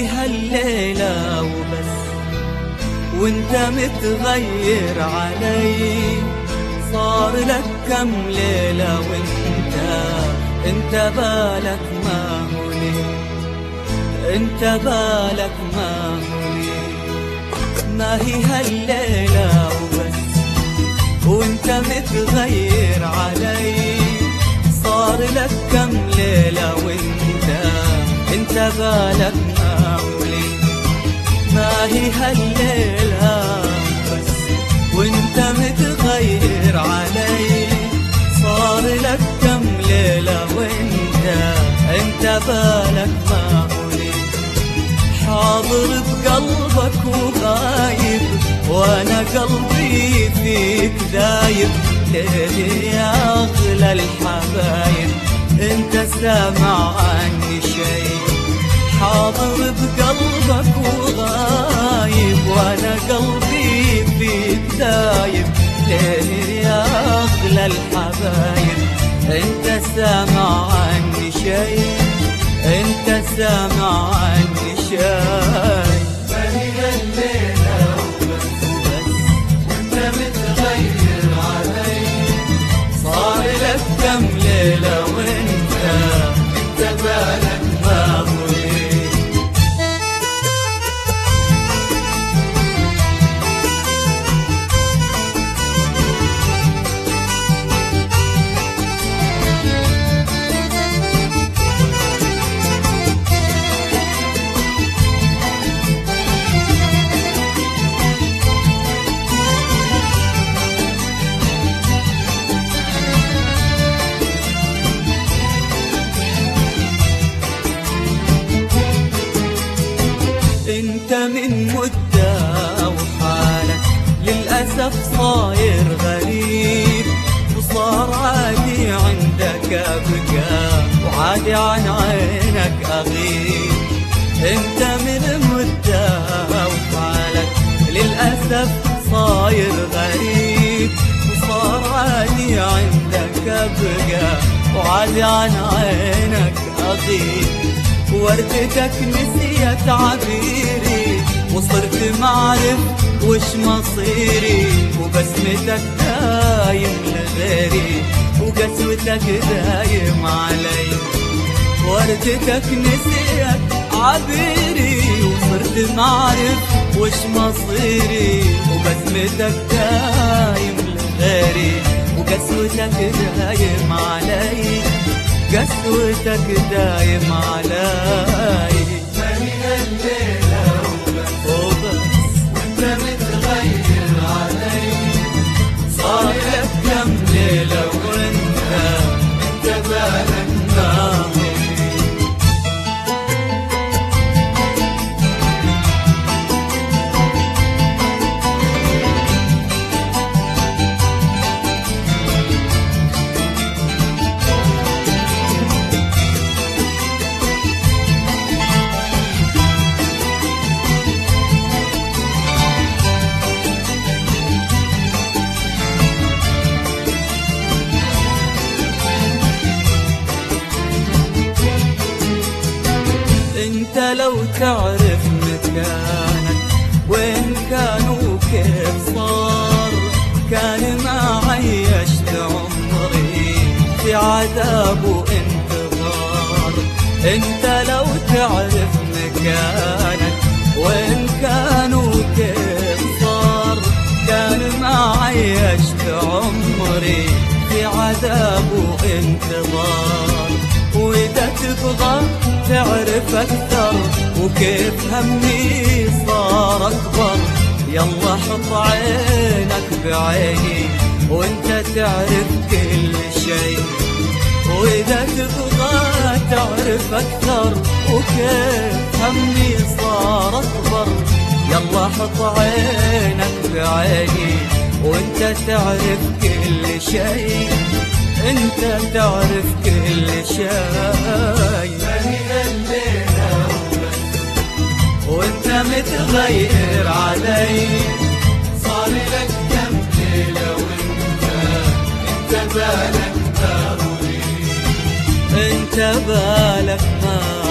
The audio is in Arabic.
هي هالليلة وبس، وانت متغير علي. صار لك كم ليلة انت بالك ما هوني، انت بالك ما هوني. ما هي هالليلة وبس، وانت متغير علي. صار لك كم ليلة انت بالك ما هوني. ما هي هالليلة بس، وانت متغير علي. صار لك كم ليلة انت بالك ما هوني. حاضر بقلبك وغايب، وانا قلبي فيك دايب. ليه يا اغلى الحبايب انت سامع عني شي؟ حاضر بقلبك وغايب، وانا قلبي فيك دايب. ليه يا اغلى الحبايب انت سامع عني شي؟ انت سامع عني شي؟ فهي الليلة وبس، وانت متغير علي. صار لك كم ليلة انت بالك ما هوني. انت من مدة وحالك للأسف صاير غريب. وصار عادي عندك أبقى، وعادي عن عينك أغيب. انت من مدة وحالك للأسف صاير غريب. وصار عادي عندك أبقى، وعادي عن عينك أغيب. وردتك نسيت عبيري، وصرت معرف وش مصيري. وبسمتك دايم لغيري، وقسوتك دايم علي. وردتك نسيت عبيري، وصرت معرف وش مصيري. وبسمتك دايم لغيري، وقسوتك دايم علي. قسوتك دايم علي. فهي الليلة وبس، وانت متغير علي. صار لك كم ليلة انت بالك ما هوني. انت لو تعرف مكانك وين كان وكيف صار، كان ما عيشت عمري في عذاب وانتظار. انت لو تعرف مكانك وين كان وكيف صار، كان ما عيشت عمري في عذاب وانتظار. وإذا تبغى تعرف أكثر وكيف همي صار أكبر، يلا حط عينك بعيني وانت تعرف كل شي. وإذا تبغى تعرف أكثر وكيف همي صار أكبر، يلا حط عينك بعيني وانت تعرف كل شي. انت تعرف كل شي. فهي الليلة وبس، وانت متغير علي. صار لك كم ليلة وانت بالك ما هوني. انت بالك ما